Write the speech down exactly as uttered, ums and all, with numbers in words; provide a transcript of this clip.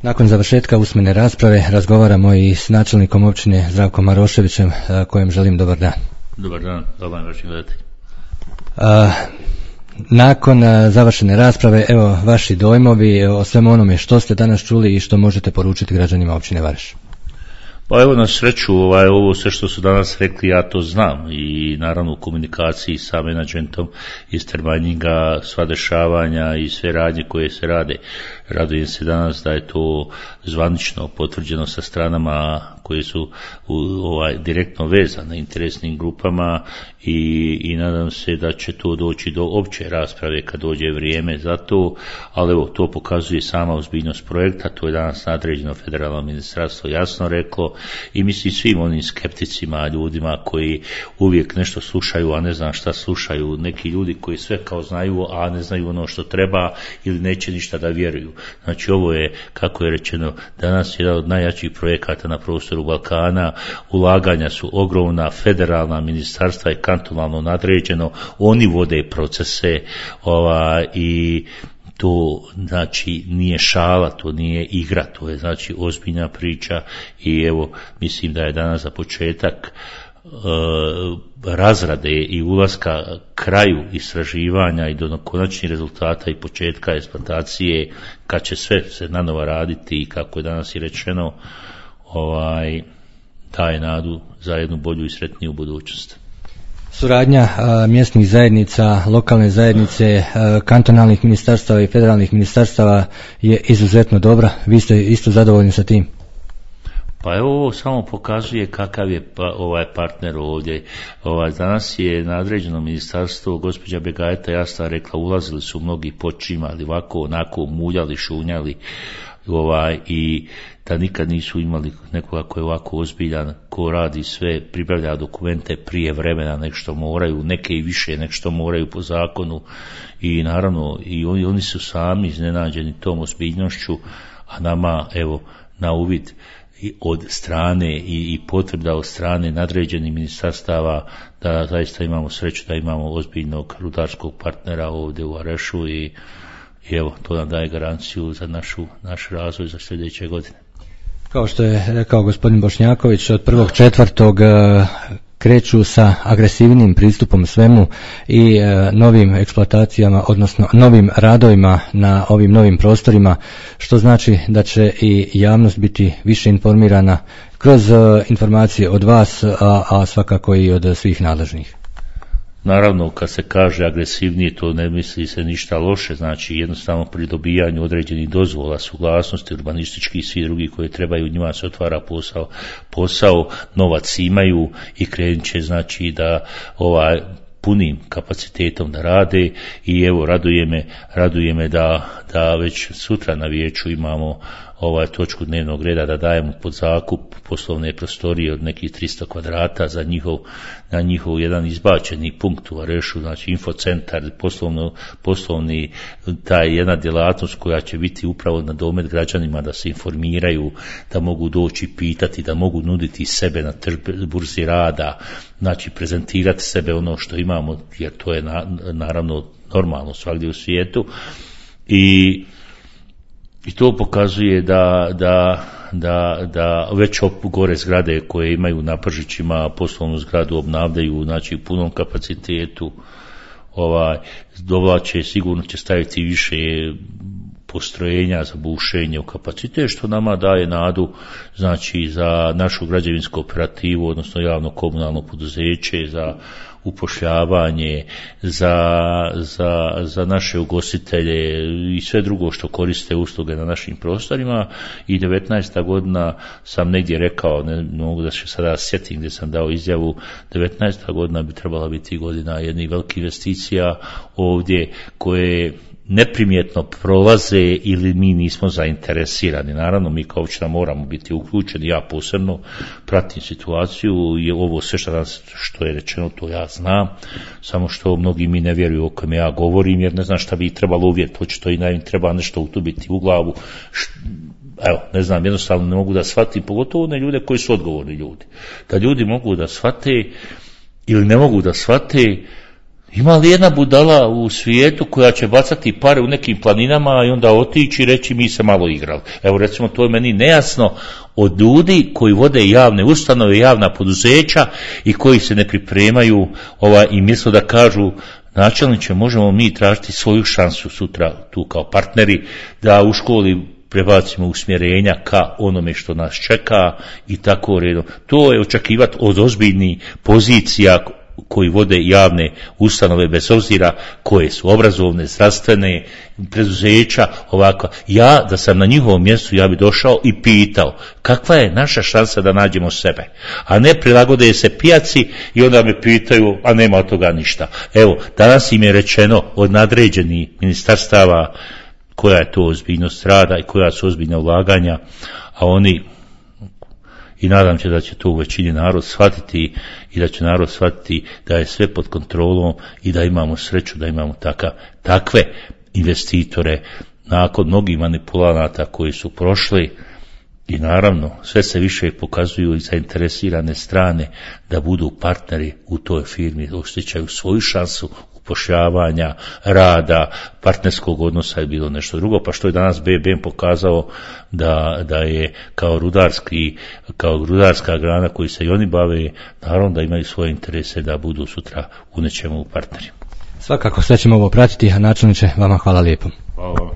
Nakon završetka usmene rasprave razgovaramo i s načelnikom općine Zdravkom Maroševićem, kojem želim dobar dan. Dobar dan, dobar dan vašim gledateljima. Nakon završene rasprave, evo vaši dojmovi o svemu onome što ste danas čuli i što možete poručiti građanima općine Vareš. Pa evo, na sreću, ovaj, ovo sve što su danas rekli, ja to znam i naravno u komunikaciji sa menadžmentom iz Termanjinga, sva dešavanja i sve radnje koje se rade. Radujem se danas da je to zvanično potvrđeno sa stranama koje su ovaj, direktno vezane interesnim grupama i, i nadam se da će to doći do opće rasprave kad dođe vrijeme za to, ali evo, to pokazuje sama ozbiljnost projekta, to je danas nadređeno federalno ministarstvo jasno reklo i mislim svim onim skepticima, ljudima koji uvijek nešto slušaju, a ne znam šta slušaju, neki ljudi koji sve kao znaju, a ne znaju ono što treba ili neće ništa da vjeruju. Znači ovo je, kako je rečeno, danas jedan od najjačih projekata na prostoru Balkana, ulaganja su ogromna, federalna ministarstva je kantonalno nadređeno, oni vode procese ova, i to znači nije šala, to nije igra, to je znači ozbiljna priča i evo mislim da je danas za početak e, razrade i ulaska kraju istraživanja i do konačnih rezultata i početka eksploatacije kad će sve se nanova raditi i kako je danas i rečeno ovaj, daje nadu za jednu bolju i sretniju budućnost. Suradnja a, mjesnih zajednica, lokalne zajednice, a, kantonalnih ministarstava i federalnih ministarstava je izuzetno dobra. Vi ste isto zadovoljni sa tim? Pa evo ovo samo pokazuje kakav je pa, ovaj partner ovdje. Ovaj, danas je nadređeno ministarstvo, gospođa Begajeta jasno rekla, ulazili su mnogi počimali, ovako, onako, muljali, šunjali ovaj, i da nikad nisu imali nekoga ko je ovako ozbiljan, ko radi sve, pribavlja dokumente prije vremena nek što moraju, neke i više nek što moraju po zakonu i naravno i oni, oni su sami iznenađeni tom ozbiljnošću, a nama evo na uvid i od strane i, i potvrda od strane nadređenih ministarstava da zaista imamo sreću da imamo ozbiljnog rudarskog partnera ovdje u Varešu i, i evo to nam daje garanciju za našu, naš razvoj za sljedeće godine. Kao što je rekao gospodin Bošnjaković, od prvog četvrtog kreću sa agresivnim pristupom svemu i e, novim eksploatacijama, odnosno novim radovima na ovim novim prostorima, što znači da će i javnost biti više informirana kroz e, informacije od vas, a, a svakako i od svih nadležnih. Naravno, kad se kaže agresivnije, to ne misli se ništa loše, znači jednostavno pri dobijanju određenih dozvola, suglasnosti, urbanistički i svi drugi koji trebaju, njima se otvara posao, posao, novac imaju i krenut će znači da ovaj punim kapacitetom da rade i evo raduje me, raduje me da, da već sutra na vijeću imamo ovaj točku dnevnog reda da dajemo pod zakup poslovne prostorije od nekih tristo kvadrata za njihov, na njihov jedan izbačeni punkt u Varešu, znači infocentar, poslovno, poslovni, taj jedna djelatnost koja će biti upravo na domet građanima da se informiraju, da mogu doći pitati, da mogu nuditi sebe na burzi rada, znači prezentirati sebe ono što imamo, jer to je na, naravno normalno svagdje u svijetu i I to pokazuje da, da, da, da već gore zgrade koje imaju na Pržićima poslovnu zgradu obnavljaju, znači u punom kapacitetu, ovaj, dovlače, sigurno će staviti više postrojenja za bušenje u kapacitet, što nama daje nadu znači za našu građevinsku operativu, odnosno javno komunalno poduzeće, za upošljavanje, za, za, za naše ugostitelje i sve drugo što koriste usluge na našim prostorima. I devetnaesta godina sam negdje rekao, ne mogu da se sada sjetim gdje sam dao izjavu, devetnaesta godina bi trebala biti godina jednih velikih investicija ovdje koje neprimjetno prolaze ili mi nismo zainteresirani. Naravno, mi kao općina moramo biti uključeni, ja posebno pratim situaciju i ovo sve što, što je rečeno, to ja znam, samo što mnogi mi ne vjeruju o kojem ja govorim, jer ne znam šta bi trebalo uvijek, očito i najim treba nešto utubiti u glavu. Evo, ne znam, jednostavno ne mogu da shvatim, pogotovo one ljude koji su odgovorni ljudi. Da ljudi mogu da shvate ili ne mogu da shvate, Ima li jedna budala u svijetu koja će bacati pare u nekim planinama i onda otići i reći mi se malo igrali? Evo recimo to je meni nejasno od ljudi koji vode javne ustanove, javna poduzeća i koji se ne pripremaju ovaj, i misle da kažu načelniče možemo mi tražiti svoju šansu sutra tu kao partneri da u školi prebacimo usmjerenja ka onome što nas čeka i tako redom. To je očekivati od ozbiljnih pozicija koji vode javne ustanove bez obzira koje su obrazovne, zdravstvene, preduzeća, ovako. Ja da sam na njihovom mjestu ja bi došao i pitao kakva je naša šansa da nađemo sebe, a ne prilagode se pijaci i onda me pitaju, a nema od toga ništa. Evo, danas im je rečeno od nadređenih ministarstava koja je to ozbiljnost rada i koja su ozbiljna ulaganja, a oni, i nadam se da će to u većini narod shvatiti i da će narod shvatiti da je sve pod kontrolom i da imamo sreću da imamo taka, takve investitore nakon mnogih manipulanata koji su prošli i naravno sve se više pokazuju i zainteresirane strane da budu partneri u toj firmi, osjećaju svoju šansu upošljavanja, rada, partnerskog odnosa je bilo nešto drugo, pa što je danas B B M pokazao da, da je kao rudarski, kao rudarska grana koji se i oni bave, naravno da imaju svoje interese da budu sutra u nečemu partneri. Svakako sve ćemo ovo pratiti, a načelniče vama hvala lijepo. Hvala.